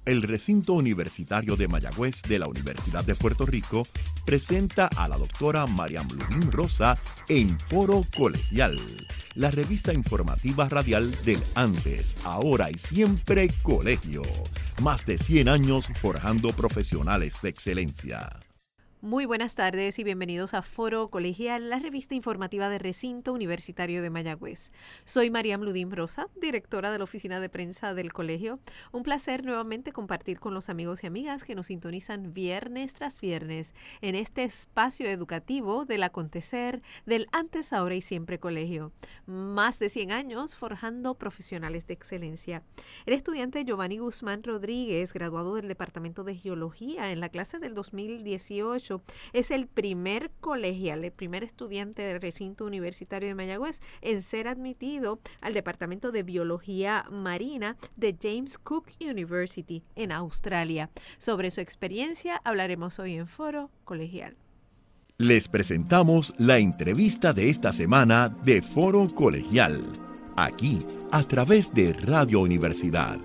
El recinto universitario de Mayagüez de la Universidad de Puerto Rico presenta a la doctora Mariam Ludín Rosa en Foro Colegial, la revista informativa radial del antes, ahora y siempre colegio. Más de 100 años forjando profesionales de excelencia. Muy buenas tardes y bienvenidos a Foro Colegial, la revista informativa de Recinto Universitario de Mayagüez. Soy Mariam Ludín Rosa, directora de la oficina de prensa del colegio. Un placer nuevamente compartir con los amigos y amigas que nos sintonizan viernes tras viernes en este espacio educativo del acontecer del antes, ahora y siempre colegio. Más de 100 años forjando profesionales de excelencia. El estudiante Giovanni Guzmán Rodríguez, graduado del Departamento de Geología en la clase del 2018, es el primer colegial, el primer estudiante del recinto universitario de Mayagüez en ser admitido al Departamento de Biología Marina de James Cook University en Australia. Sobre su experiencia hablaremos hoy en Foro Colegial. Les presentamos la entrevista de esta semana de Foro Colegial, aquí a través de Radio Universidad.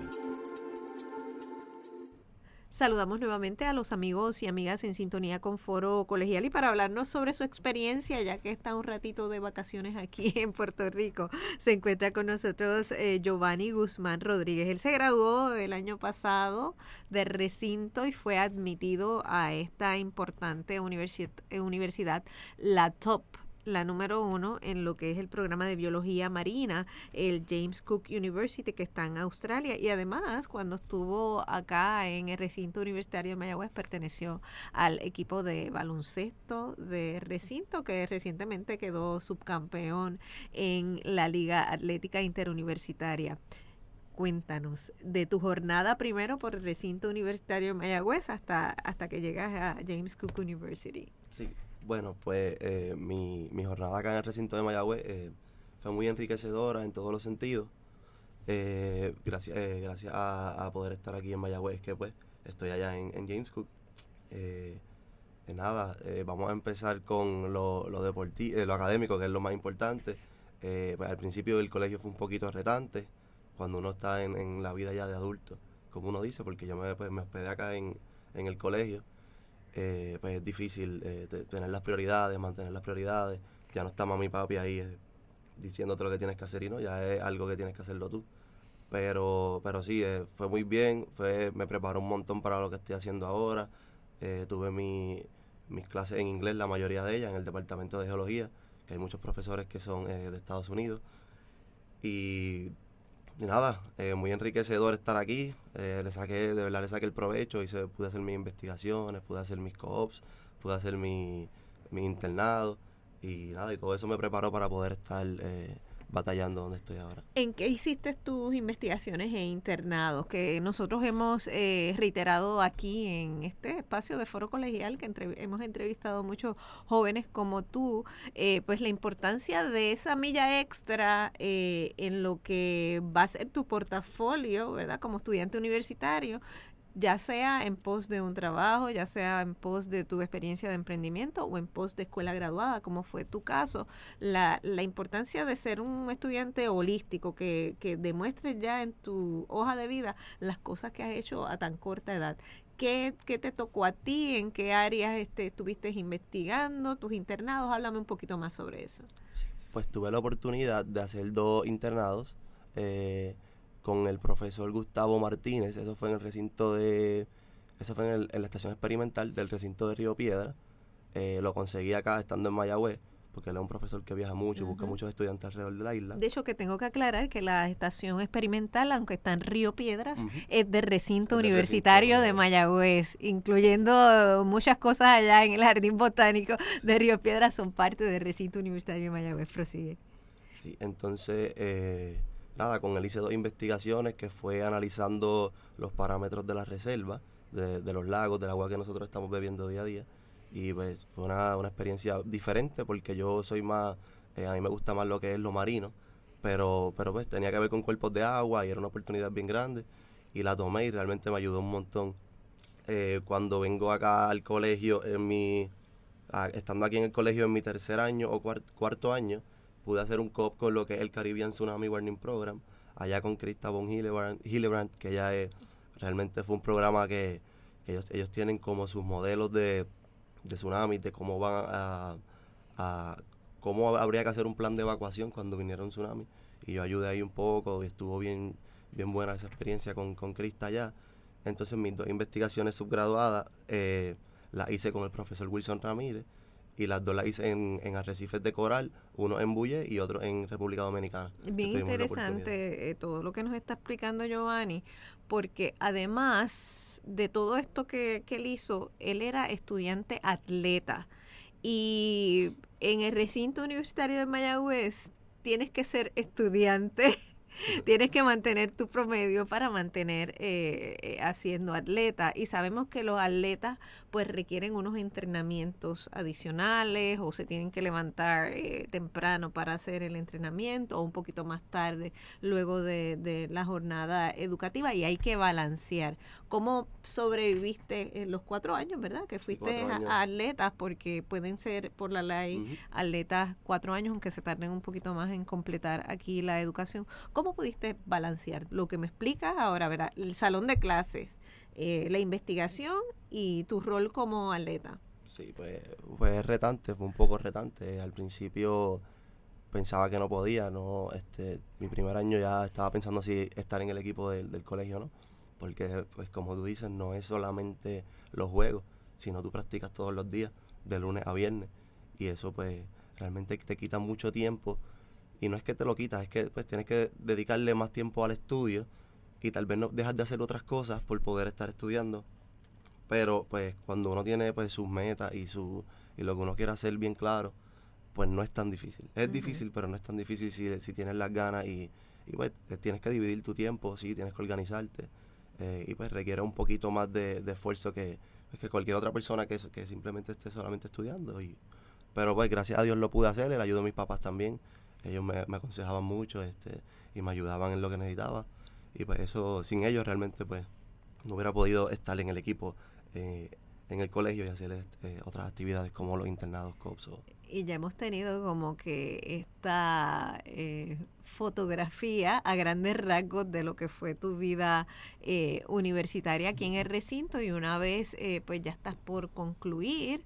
Saludamos nuevamente a los amigos y amigas en sintonía con Foro Colegial y para hablarnos sobre su experiencia, ya que está un ratito de vacaciones aquí en Puerto Rico, se encuentra con nosotros Giovanni Guzmán Rodríguez. Él se graduó el año pasado de recinto y fue admitido a esta importante universidad, la top, la número 1 en lo que es el programa de biología marina, el James Cook University, que está en Australia. Y además, cuando estuvo acá en el recinto universitario de Mayagüez, perteneció al equipo de baloncesto de recinto, que recientemente quedó subcampeón en la Liga Atlética Interuniversitaria. Cuéntanos de tu jornada primero por el recinto universitario de Mayagüez hasta que llegas a James Cook University. Sí. Bueno, pues mi jornada acá en el recinto de Mayagüez fue muy enriquecedora en todos los sentidos. Gracias a poder estar aquí en Mayagüez, que pues estoy allá en James Cook. Vamos a empezar con lo deportivo, lo académico, que es lo más importante. Pues al principio el colegio fue un poquito retante, cuando uno está en la vida ya de adulto, como uno dice, porque yo me hospedé acá en el colegio. Pues es difícil tener las prioridades, mantener las prioridades. Ya no está mami y papi ahí diciéndote lo que tienes que hacer y no, ya es algo que tienes que hacerlo tú. Pero sí, fue muy bien, me preparó un montón para lo que estoy haciendo ahora. Tuve mis clases en inglés, la mayoría de ellas, en el departamento de geología, que hay muchos profesores que son de Estados Unidos. Y nada, muy enriquecedor estar aquí. De verdad le saqué el provecho y pude hacer mis investigaciones, pude hacer mis co-ops, pude hacer mi internado y nada, y todo eso me preparó para poder estar batallando donde estoy ahora. ¿En qué hiciste tus investigaciones e internados? Que nosotros hemos reiterado aquí en este espacio de Foro Colegial, que hemos entrevistado a muchos jóvenes como tú, pues la importancia de esa milla extra en lo que va a ser tu portafolio, ¿verdad? Como estudiante universitario, ya sea en pos de un trabajo, ya sea en pos de tu experiencia de emprendimiento o en pos de escuela graduada, como fue tu caso, la importancia de ser un estudiante holístico que demuestres ya en tu hoja de vida las cosas que has hecho a tan corta edad. ¿Qué te tocó a ti? ¿En qué áreas estuviste investigando? ¿Tus internados? Háblame un poquito más sobre eso. Sí, pues tuve la oportunidad de hacer 2 internados con el profesor Gustavo Martínez. Eso fue en la estación experimental del recinto de Río Piedra. Lo conseguí acá estando en Mayagüez, porque él es un profesor que viaja mucho, busca muchos estudiantes alrededor de la isla. De hecho, que tengo que aclarar que la estación experimental, aunque está en Río Piedras, es del recinto universitario de Mayagüez, incluyendo muchas cosas allá en el Jardín Botánico de Río Piedras, son parte del recinto universitario de Mayagüez. Prosigue. Sí, entonces, con él hice 2 investigaciones que fue analizando los parámetros de la reserva, de los lagos, del agua que nosotros estamos bebiendo día a día. Y pues fue una experiencia diferente porque yo soy más, a mí me gusta más lo que es lo marino, pero pues tenía que ver con cuerpos de agua y era una oportunidad bien grande y la tomé y realmente me ayudó un montón. Cuando vengo acá al colegio, estando aquí en el colegio en mi tercer año o cuarto año, pude hacer un co-op con lo que es el Caribbean Tsunami Warning Program, allá con Krista von Hillebrand, que ella es realmente fue un programa que ellos tienen como sus modelos de tsunamis, de cómo van a cómo habría que hacer un plan de evacuación cuando viniera un tsunami. Y yo ayudé ahí un poco y estuvo bien buena esa experiencia con Krista allá. Entonces mis 2 investigaciones subgraduadas las hice con el profesor Wilson Ramírez y las 2 las hice en arrecifes de coral, uno en Bulle y otro en República Dominicana. Bien interesante todo lo que nos está explicando Giovanni, porque además de todo esto que él hizo, él era estudiante atleta y en el recinto universitario de Mayagüez tienes que ser estudiante. Tienes que mantener tu promedio para mantener haciendo atleta y sabemos que los atletas pues requieren unos entrenamientos adicionales o se tienen que levantar temprano para hacer el entrenamiento o un poquito más tarde luego de la jornada educativa y hay que balancear. ¿Cómo sobreviviste en los 4 años, verdad? Que fuiste a atletas porque pueden ser por la ley atletas 4 años aunque se tarden un poquito más en completar aquí la educación. ¿Cómo pudiste balancear lo que me explicas ahora, verdad? El salón de clases, la investigación y tu rol como atleta? Sí, pues fue retante, fue un poco retante. Al principio pensaba que no podía, no, mi primer año ya estaba pensando si estar en el equipo del colegio, ¿no? Porque, pues como tú dices, no es solamente los juegos, sino tú practicas todos los días, de lunes a viernes. Y eso, pues, realmente te quita mucho tiempo. Y no es que te lo quitas, es que pues tienes que dedicarle más tiempo al estudio y tal vez no dejas de hacer otras cosas por poder estar estudiando. Pero pues cuando uno tiene pues sus metas y lo que uno quiere hacer bien claro, pues no es tan difícil. Es difícil, pero no es tan difícil si tienes las ganas y pues tienes que dividir tu tiempo, sí, tienes que organizarte. Y pues requiere un poquito más de esfuerzo que cualquier otra persona que simplemente esté solamente estudiando. Pero pues gracias a Dios lo pude hacer, el ayudo de mis papás también. Ellos me aconsejaban mucho y me ayudaban en lo que necesitaba. Y pues eso, sin ellos realmente pues no hubiera podido estar en el equipo en el colegio y hacer otras actividades como los internados, COPS. Y ya hemos tenido como que esta fotografía a grandes rasgos de lo que fue tu vida universitaria aquí en el recinto y una vez pues ya estás por concluir,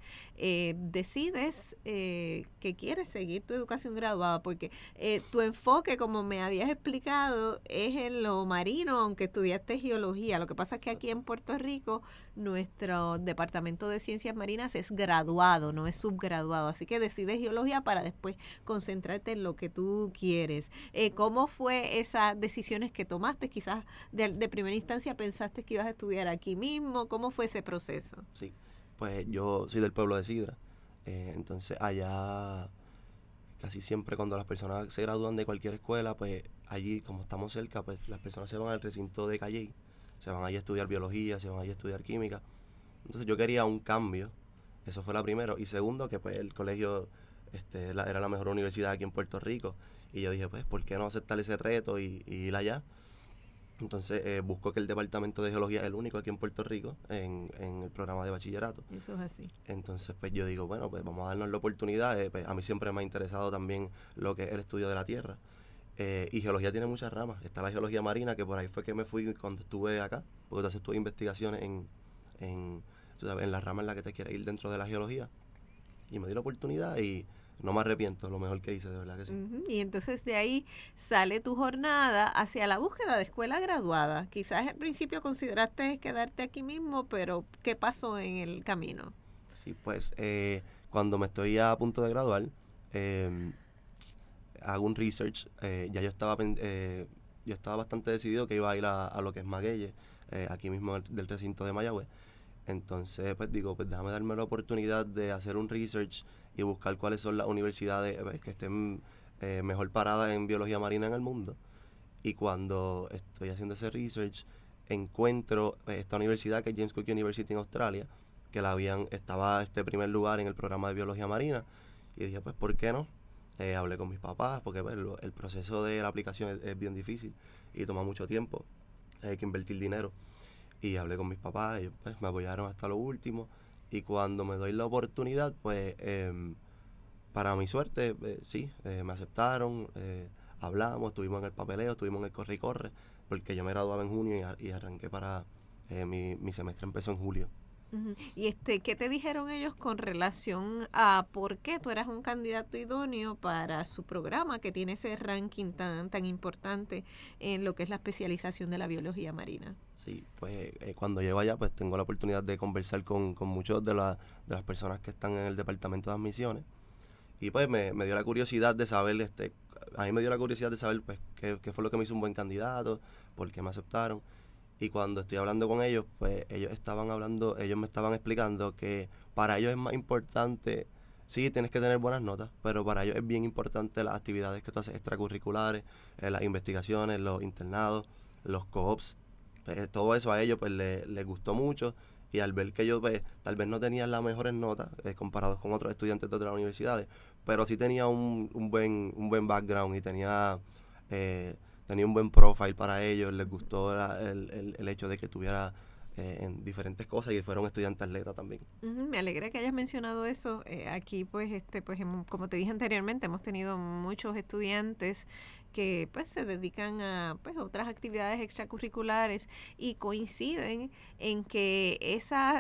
decides que quieres seguir tu educación graduada porque tu enfoque, como me habías explicado, es en lo marino, aunque estudiaste geología. Lo que pasa es que aquí en Puerto Rico nuestro departamento de ciencias marinas es graduado, no es subgraduado, así que decides geología para después concentrarte en lo que tú quieres. ¿Cómo fue esas decisiones que tomaste? Quizás de primera instancia pensaste que ibas a estudiar aquí mismo. ¿Cómo fue ese proceso? Sí, pues yo soy del pueblo de Sidra, entonces allá casi siempre cuando las personas se gradúan de cualquier escuela, pues allí como estamos cerca, pues las personas se van al recinto de Calley, se van allí a estudiar biología, se van allí a estudiar química. Entonces yo quería un cambio, eso fue la primero. Y segundo, que pues el colegio era la mejor universidad aquí en Puerto Rico. Y yo dije, pues, ¿por qué no aceptar ese reto y ir allá? Entonces busco que el departamento de geología es el único aquí en Puerto Rico en el programa de bachillerato. Eso es así. Entonces pues yo digo, bueno, pues vamos a darnos la oportunidad. Pues, a mí siempre me ha interesado también lo que es el estudio de la tierra. Y geología tiene muchas ramas. Está la geología marina, que por ahí fue que me fui cuando estuve acá, porque tú haces tus investigaciones en la rama en la que te quieres ir dentro de la geología. Y me di la oportunidad y no me arrepiento, lo mejor que hice, de verdad que sí. Y entonces de ahí sale tu jornada hacia la búsqueda de escuela graduada. Quizás al principio consideraste quedarte aquí mismo, pero ¿qué pasó en el camino? Sí, pues cuando me estoy a punto de graduar, hago un research. Ya yo estaba bastante decidido que iba a ir a lo que es Maguelle, aquí mismo del recinto de Mayagüez. Entonces, pues digo, pues déjame darme la oportunidad de hacer un research y buscar cuáles son las universidades que estén mejor paradas en biología marina en el mundo. Y cuando estoy haciendo ese research, encuentro esta universidad que es James Cook University en Australia, que estaba primer lugar en el programa de biología marina. Y dije, pues, ¿por qué no? Hablé con mis papás, porque pues, el proceso de la aplicación es bien difícil y toma mucho tiempo. Hay que invertir dinero. Y hablé con mis papás, ellos pues, me apoyaron hasta lo último. Y cuando me doy la oportunidad, pues, para mi suerte, sí, me aceptaron, hablamos, estuvimos en el papeleo, estuvimos en el corre y corre, porque yo me graduaba en junio y arranqué para Mi semestre empezó en julio. ¿Y qué te dijeron ellos con relación a por qué tú eras un candidato idóneo para su programa que tiene ese ranking tan importante en lo que es la especialización de la biología marina? Sí, pues cuando llego allá pues tengo la oportunidad de conversar con muchos de las personas que están en el departamento de admisiones y pues me dio la curiosidad de saber, a mí me dio la curiosidad de saber pues qué fue lo que me hizo un buen candidato, por qué me aceptaron. Y cuando estoy hablando con ellos, pues ellos me estaban explicando que para ellos es más importante, sí, tienes que tener buenas notas, pero para ellos es bien importante las actividades que tú haces extracurriculares, las investigaciones, los internados, los co-ops, todo eso a ellos pues les gustó mucho. Y al ver que yo pues, tal vez no tenía las mejores notas comparados con otros estudiantes de otras universidades, pero sí tenía un buen background y tenía un buen profile para ellos, les gustó el hecho de que tuviera en diferentes cosas y fuera un estudiante atleta también. Me alegra que hayas mencionado eso. Aquí pues como te dije anteriormente, hemos tenido muchos estudiantes que pues se dedican a pues otras actividades extracurriculares y coinciden en que esa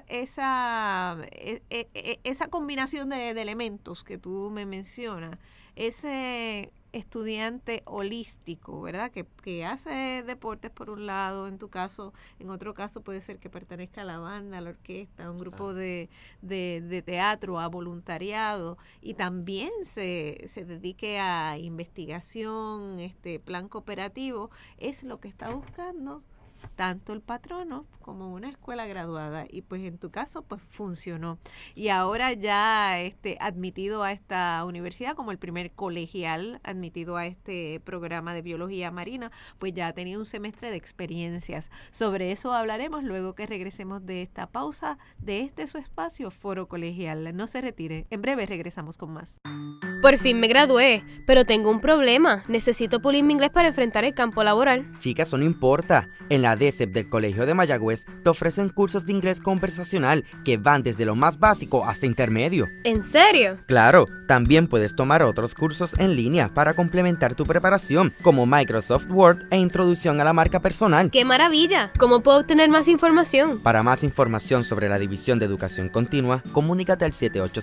combinación de elementos que tú me mencionas, ese estudiante holístico, ¿verdad? Que hace deportes por un lado, en tu caso, en otro caso puede ser que pertenezca a la banda, a la orquesta, a un grupo de teatro, a voluntariado, y también se dedique a investigación, plan cooperativo, es lo que está buscando tanto el patrono como una escuela graduada, y pues en tu caso pues funcionó, y ahora ya admitido a esta universidad como el primer colegial admitido a este programa de biología marina, pues ya ha tenido un semestre de experiencias. Sobre eso hablaremos luego que regresemos de esta pausa de su espacio Foro Colegial. No se retire, en breve regresamos con más. Por fin me gradué, pero tengo un problema. Necesito pulir mi inglés para enfrentar el campo laboral. Chicas, eso no importa. En la DSEP del Colegio de Mayagüez te ofrecen cursos de inglés conversacional que van desde lo más básico hasta intermedio. ¿En serio? Claro, también puedes tomar otros cursos en línea para complementar tu preparación, como Microsoft Word e Introducción a la Marca Personal. ¡Qué maravilla! ¿Cómo puedo obtener más información? Para más información sobre la División de Educación Continua, comunícate al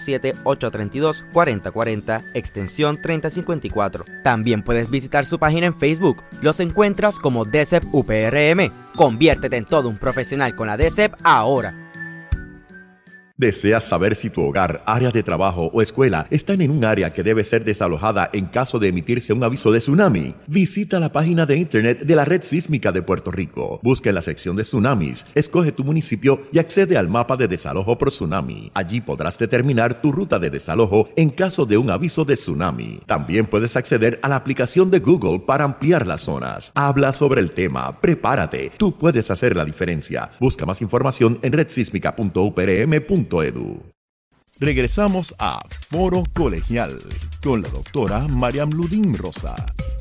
787-832-4040, extensión 3054. También puedes visitar su página en Facebook. Los encuentras como DSEP UPRM. Conviértete en todo un profesional con la DSEP ahora. ¿Deseas saber si tu hogar, área de trabajo o escuela están en un área que debe ser desalojada en caso de emitirse un aviso de tsunami? Visita la página de internet de la Red Sísmica de Puerto Rico. Busca en la sección de tsunamis, escoge tu municipio y accede al mapa de desalojo por tsunami. Allí podrás determinar tu ruta de desalojo en caso de un aviso de tsunami. También puedes acceder a la aplicación de Google para ampliar las zonas. Habla sobre el tema, prepárate, tú puedes hacer la diferencia. Busca más información en redsísmica.uprm.edu. Regresamos a Foro Colegial con la doctora Mariam Ludín Rosa.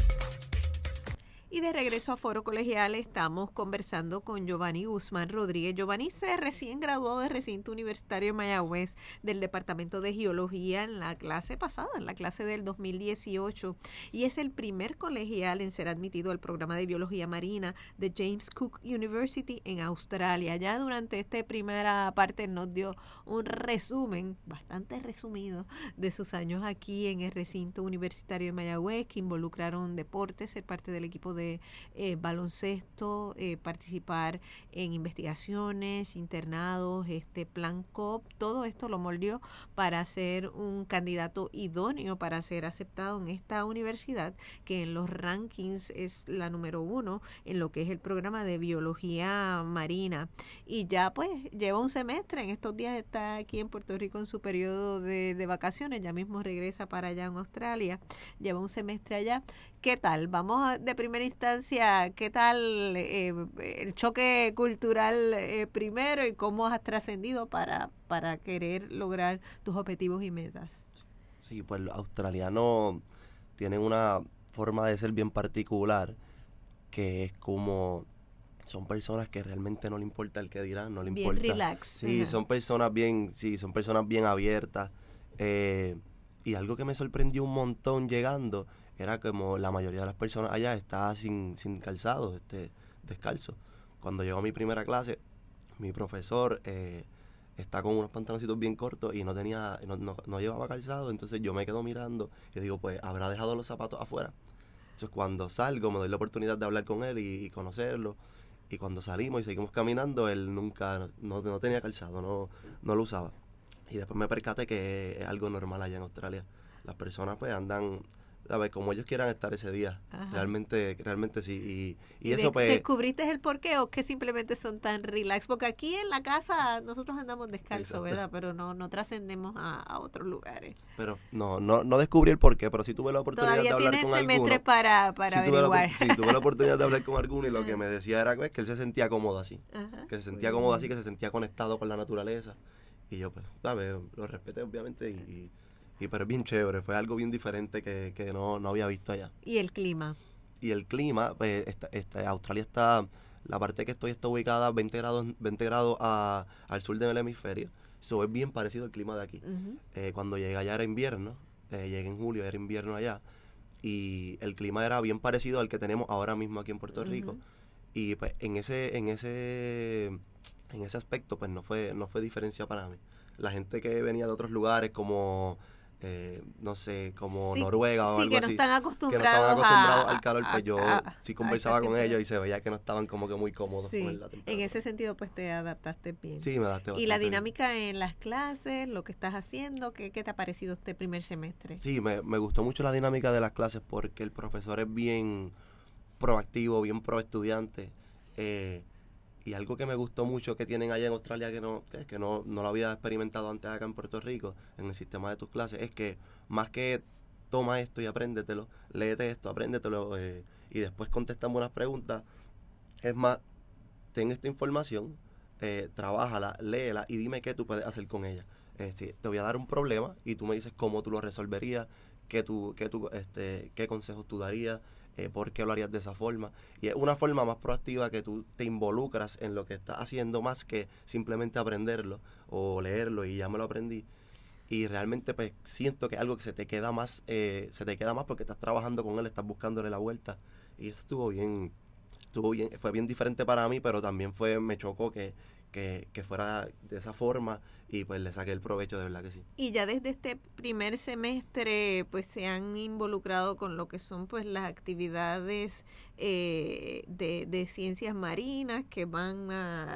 Y de regreso a Foro Colegial estamos conversando con Giovanni Guzmán Rodríguez. Giovanni se recién graduó del recinto universitario de Mayagüez del Departamento de Geología en la clase pasada, en la clase del 2018, y es el primer colegial en ser admitido al programa de biología marina de James Cook University en Australia. Ya durante esta primera parte nos dio un resumen, bastante resumido, de sus años aquí en el recinto universitario de Mayagüez, que involucraron deportes, ser parte del equipo de baloncesto, participar en investigaciones, internados, plan COP, todo esto lo moldeó para ser un candidato idóneo para ser aceptado en esta universidad, que en los rankings es la número 1 en lo que es el programa de biología marina. Y ya pues lleva un semestre, en estos días está aquí en Puerto Rico en su periodo de vacaciones, ya mismo regresa para allá en Australia, lleva un semestre allá. ¿Qué tal? Vamos de primera instancia, ¿qué tal el choque cultural primero y cómo has trascendido para querer lograr tus objetivos y metas? Sí, pues los australianos tienen una forma de ser bien particular, que es como son personas que realmente no le importa el que dirán, no le bien importa. Relax. Sí, Ajá. son personas bien abiertas. Y algo que me sorprendió un montón llegando era como la mayoría de las personas allá estaba sin calzado, descalzo. Cuando llegó a mi primera clase, mi profesor está con unos pantaloncitos bien cortos y no llevaba calzado, entonces yo me quedo mirando y digo, pues habrá dejado los zapatos afuera. Entonces cuando salgo me doy la oportunidad de hablar con él y conocerlo, y cuando salimos y seguimos caminando, él nunca, no tenía calzado, no lo usaba. Y después me percaté que es algo normal allá en Australia. Las personas pues andan, a ver, como ellos quieran estar ese día. Ajá. Realmente sí. Y eso pues... ¿Descubriste el porqué o que simplemente son tan relax? Porque aquí en la casa nosotros andamos descalzos, Exacto. ¿verdad? Pero no trascendemos a otros lugares. Pero no descubrí el porqué, pero sí tuve la oportunidad de Todavía hablar tienes con semestre alguno. para Sí averiguar. tuve la oportunidad de hablar con alguno y lo que me decía era pues, que él se sentía cómodo así. Ajá, Que se sentía muy cómodo bien. así, que se sentía conectado con la naturaleza. Y yo pues, ¿sabes? Lo respeté obviamente pero es bien chévere, fue algo bien diferente que no había visto allá. ¿Y el clima? Y el clima, pues Australia está, la parte que estoy está ubicada 20 grados al sur del hemisferio. Eso es bien parecido al clima de aquí. Ujú. Cuando llegué allá era invierno, llegué en julio, era invierno allá. Y el clima era bien parecido al que tenemos ahora mismo aquí en Puerto Rico. Ujú. Y pues en ese aspecto pues no fue diferencia para mí. La gente que venía de otros lugares como no sé, como Sí, Noruega o sí, algo que no así, están que no estaban acostumbrados acostumbrados al calor, pues yo a sí esta conversaba con temperatura. ellos y se veía que no estaban como que muy cómodos Sí, con la en temperatura. ese sentido pues te adaptaste bien. Sí, me adapté ¿Y la bastante bien. dinámica en las clases, lo que estás haciendo, qué te ha parecido este primer semestre? Sí, me gustó mucho la dinámica de las clases porque el profesor es bien proactivo, bien pro estudiante. Y algo que me gustó mucho que tienen allá en Australia que no lo había experimentado antes acá en Puerto Rico, en el sistema de tus clases, es que más que toma esto y apréndetelo, léete esto, apréndetelo y después contestamos unas preguntas, es más, ten esta información, trabájala, léela y dime qué tú puedes hacer con ella. Si te voy a dar un problema y tú me dices cómo tú lo resolverías, qué consejos tú darías, por qué lo harías de esa forma. Y es una forma más proactiva que tú te involucras en lo que estás haciendo más que simplemente aprenderlo o leerlo y ya me lo aprendí. Y realmente pues siento que es algo que se te queda más porque estás trabajando con él, estás buscándole la vuelta. Y eso estuvo bien, fue bien diferente para mí, pero también me chocó que fuera de esa forma y pues le saqué el provecho, de verdad que sí. Y ya desde este primer semestre pues se han involucrado con lo que son pues las actividades de ciencias marinas que van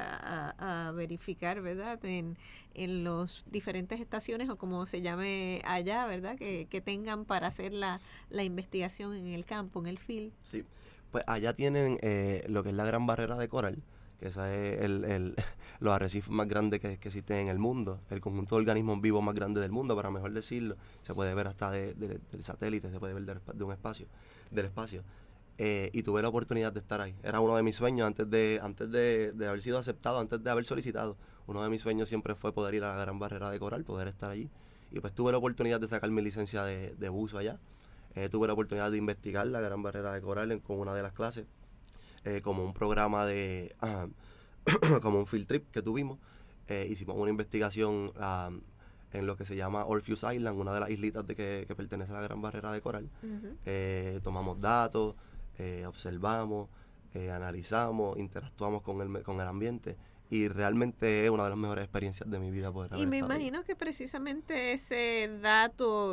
a verificar, ¿verdad? En los diferentes estaciones o como se llame allá, ¿verdad? Que tengan para hacer la investigación en el campo, en el field. Sí, pues allá tienen lo que es la Gran Barrera de Coral, que esa es los arrecifes más grandes que existen en el mundo, el conjunto de organismos vivos más grande del mundo, para mejor decirlo. Se puede ver hasta del satélite, se puede ver del espacio. Y tuve la oportunidad de estar ahí. Era uno de mis sueños antes de haber sido aceptado, antes de haber solicitado. Uno de mis sueños siempre fue poder ir a la Gran Barrera de Coral, poder estar allí. Y pues tuve la oportunidad de sacar mi licencia de buzo allá. Tuve la oportunidad de investigar la Gran Barrera de Coral con una de las clases, como un programa como un field trip que tuvimos. Hicimos una investigación en lo que se llama Orpheus Island, una de las islitas que pertenece a la Gran Barrera de Coral. Uh-huh. Tomamos datos, observamos, analizamos, interactuamos con el ambiente. Y realmente es una de las mejores experiencias de mi vida poder haber Y me estado ahí. imagino que precisamente ese dato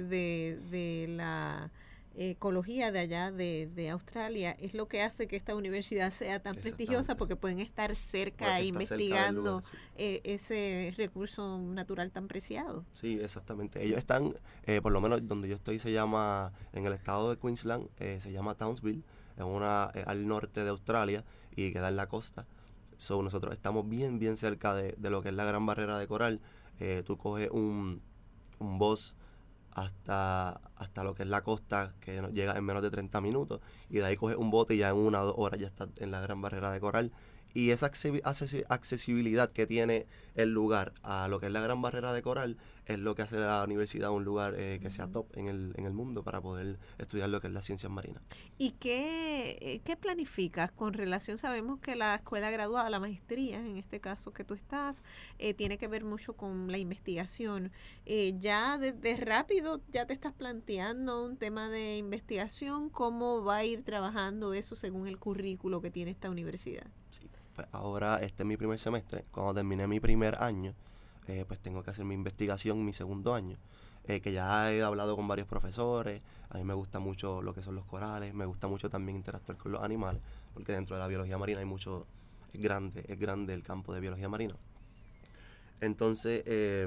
de la ecología de allá de Australia es lo que hace que esta universidad sea tan prestigiosa, porque pueden estar cerca investigando ese recurso natural tan preciado. Sí, exactamente. Ellos están, por lo menos donde yo estoy se llama, en el estado de Queensland, se llama Townsville, es al norte de Australia y queda en la costa. Nosotros estamos bien cerca de lo que es la Gran Barrera de Coral. Tú coges un bus hasta lo que es la costa, que llega en menos de 30 minutos, y de ahí coges un bote y ya en 1 o 2 horas ya estás en la Gran Barrera de Coral. Y esa accesibilidad que tiene el lugar a lo que es la Gran Barrera de Coral es lo que hace de la universidad un lugar que sea top en el mundo para poder estudiar lo que es las ciencias marinas. ¿Y qué planificas con relación? Sabemos que la escuela graduada, la maestría, en este caso que tú estás, tiene que ver mucho con la investigación. Ya desde rápido ya te estás planteando un tema de investigación, ¿cómo va a ir trabajando eso según el currículo que tiene esta universidad? Sí. Pues ahora este es mi primer semestre. Cuando termine mi primer año, pues tengo que hacer mi investigación mi segundo año. Que ya he hablado con varios profesores. A mí me gusta mucho lo que son los corales. Me gusta mucho también interactuar con los animales, porque dentro de la biología marina hay mucho, es grande el campo de biología marina. Entonces,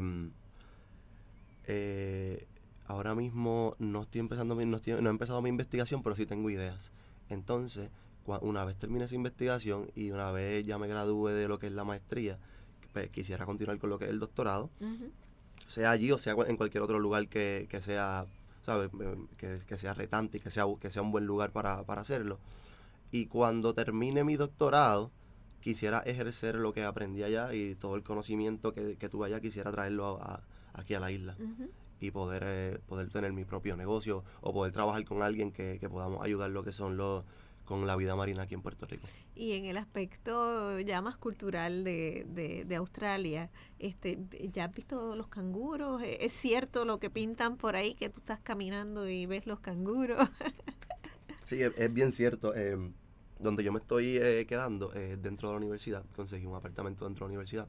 ahora mismo no he empezado mi investigación, pero sí tengo ideas. Entonces, una vez termine esa investigación y una vez ya me gradúe de lo que es la maestría, pues, quisiera continuar con lo que es el doctorado, sea allí o sea en cualquier otro lugar que sea, ¿sabes? Que sea retante y que sea un buen lugar para hacerlo. Y cuando termine mi doctorado, quisiera ejercer lo que aprendí allá y todo el conocimiento que tuve allá, quisiera traerlo aquí a la isla. Y poder tener mi propio negocio o poder trabajar con alguien que podamos ayudar lo que son con la vida marina aquí en Puerto Rico. Y en el aspecto ya más cultural de Australia, ¿ya has visto los canguros? ¿Es cierto lo que pintan por ahí, que tú estás caminando y ves los canguros? Sí, es bien cierto. Donde yo me estoy quedando, dentro de la universidad, conseguí un apartamento dentro de la universidad.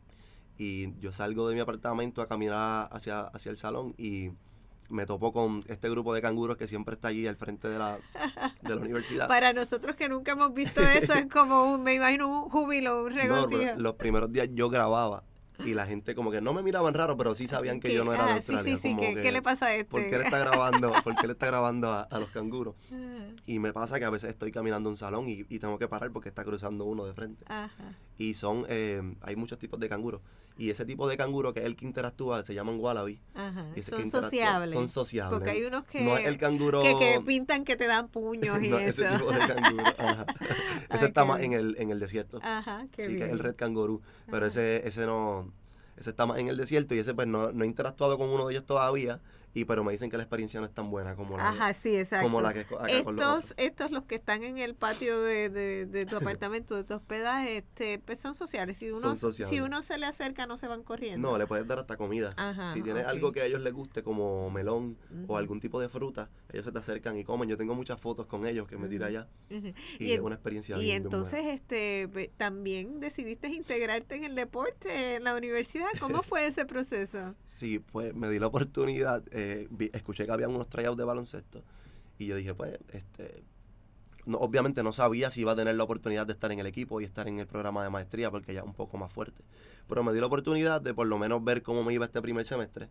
Y yo salgo de mi apartamento a caminar hacia el salón y me topo con este grupo de canguros que siempre está allí al frente de la universidad. Para nosotros que nunca hemos visto eso, es como me imagino un júbilo, un regocijo. No, los primeros días yo grababa y la gente como que no me miraban raro, pero sí sabían que yo no era de Australia. Sí, ¿qué le pasa a este? ¿Por qué le está grabando a los canguros? Y me pasa que a veces estoy caminando un salón y tengo que parar porque está cruzando uno de frente. Ajá. Y hay muchos tipos de canguros. Y ese tipo de canguro que es el que interactúa se llaman wallaby. Ajá. Son sociables. Porque hay unos que, no es el canguro que pintan que te dan puños y no, eso. ese tipo de canguro. Ajá. Ese está más en el desierto. Ajá, qué sí, bien. que es el red kangaroo. Pero ese no... Ese está más en el desierto y ese pues no he interactuado con uno de ellos todavía, pero me dicen que la experiencia no es tan buena como sí, exacto. como la que acá con los otros. Estos los que están en el patio de tu apartamento, de tu hospedaje, pues son sociales. Si uno se le acerca, no se van corriendo. No, le puedes dar hasta comida. Ajá, si tienes algo que a ellos les guste, como melón o algún tipo de fruta, ellos se te acercan y comen. Yo tengo muchas fotos con ellos que me tiré allá y es una experiencia bien. Y entonces también decidiste integrarte en el deporte en la universidad. ¿Cómo fue ese proceso? Sí, pues me di la oportunidad. Escuché que habían unos tryouts de baloncesto y yo dije, pues, obviamente no sabía si iba a tener la oportunidad de estar en el equipo y estar en el programa de maestría porque ya es un poco más fuerte. Pero me di la oportunidad de por lo menos ver cómo me iba este primer semestre.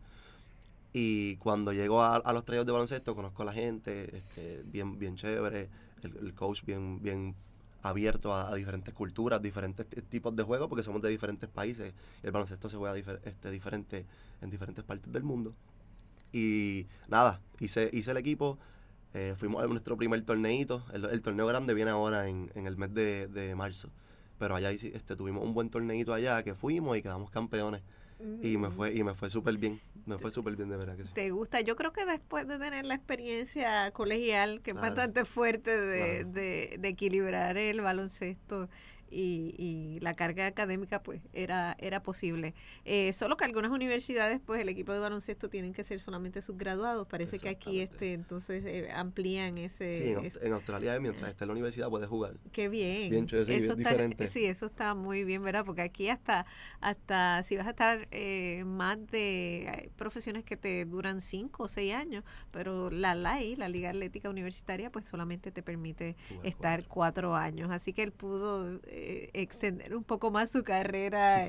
Y cuando llego a los tryouts de baloncesto, conozco a la gente, bien chévere, el coach bien abierto a diferentes culturas, diferentes tipos de juegos, porque somos de diferentes países. El baloncesto se juega diferente en diferentes partes del mundo. Y nada, hice el equipo, fuimos a nuestro primer torneito. El torneo grande viene ahora en el mes de marzo. Pero allá tuvimos un buen torneito allá que fuimos y quedamos campeones. Y me fue súper bien. Me fue súper bien, de verdad que sí. ¿Te gusta? Yo creo que después de tener la experiencia colegial, que es bastante fuerte de equilibrar el baloncesto y la carga académica, pues era posible. Solo que algunas universidades, pues el equipo de baloncesto tienen que ser solamente subgraduados. Parece que aquí entonces amplían ese... Sí, en Australia, mientras esté en la universidad, puedes jugar. Qué bien. Bien chévere, eso bien diferente. Sí, eso está muy bien, ¿verdad? Porque aquí hasta si vas a estar más hay profesiones que te duran 5 o 6 años, pero la Liga Atlética Universitaria, pues solamente te permite estar 4 años. Así que él pudo extender un poco más su carrera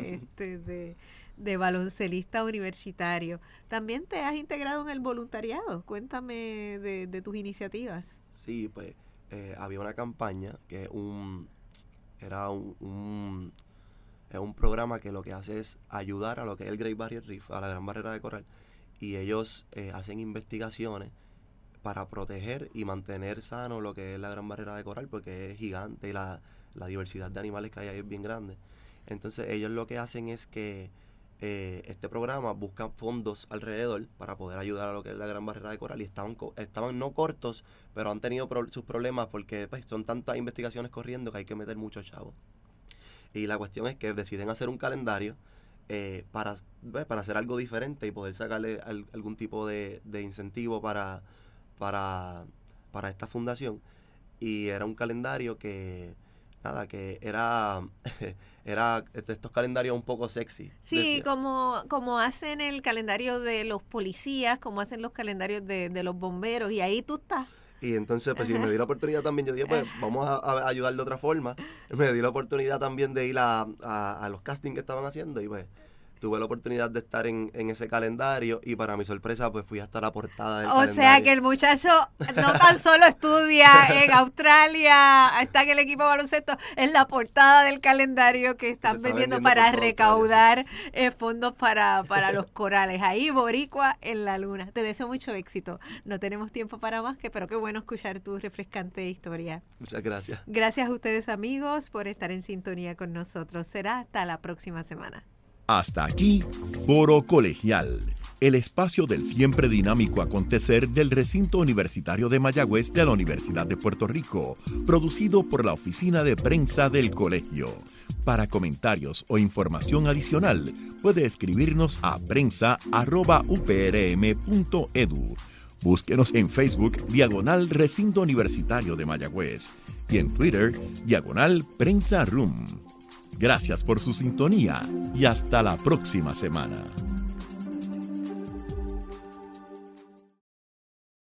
de baloncelista universitario. También te has integrado en el voluntariado. Cuéntame de tus iniciativas. Sí, pues había una campaña que es un programa que lo que hace es ayudar a lo que es el Great Barrier Reef, a la Gran Barrera de Coral, y ellos hacen investigaciones para proteger y mantener sano lo que es la Gran Barrera de Coral, porque es gigante y la diversidad de animales que hay ahí es bien grande. Entonces ellos lo que hacen es que este programa busca fondos alrededor para poder ayudar a lo que es la Gran Barrera de Coral, y estaban no cortos, pero han tenido sus problemas porque pues, son tantas investigaciones corriendo que hay que meter muchos chavos. Y la cuestión es que deciden hacer un calendario para hacer algo diferente y poder sacarle algún tipo de incentivo para esta fundación. Y era un calendario que nada, que era estos calendarios un poco sexy. Sí, decía. como hacen el calendario de los policías, como hacen los calendarios de los bomberos, y ahí tú estás. Y entonces, pues, si me di la oportunidad también, yo dije, pues, vamos a ayudar de otra forma. Me di la oportunidad también de ir a los castings que estaban haciendo y, pues, tuve la oportunidad de estar en ese calendario y para mi sorpresa, pues, fui hasta la portada del calendario. O sea, que el muchacho no tan solo estudia en Australia, está en el equipo de baloncesto, es la portada del calendario que están vendiendo para recaudar fondos para los corales. Ahí, Boricua en la luna. Te deseo mucho éxito. No tenemos tiempo para más, pero qué bueno escuchar tu refrescante historia. Muchas gracias. Gracias a ustedes, amigos, por estar en sintonía con nosotros. Será hasta la próxima semana. Hasta aquí, Foro Colegial, el espacio del siempre dinámico acontecer del recinto universitario de Mayagüez de la Universidad de Puerto Rico, producido por la Oficina de Prensa del Colegio. Para comentarios o información adicional, puede escribirnos a prensa@uprm.edu. Búsquenos en Facebook, /Recinto Universitario de Mayagüez, y en Twitter, /Prensa Room. Gracias por su sintonía y hasta la próxima semana.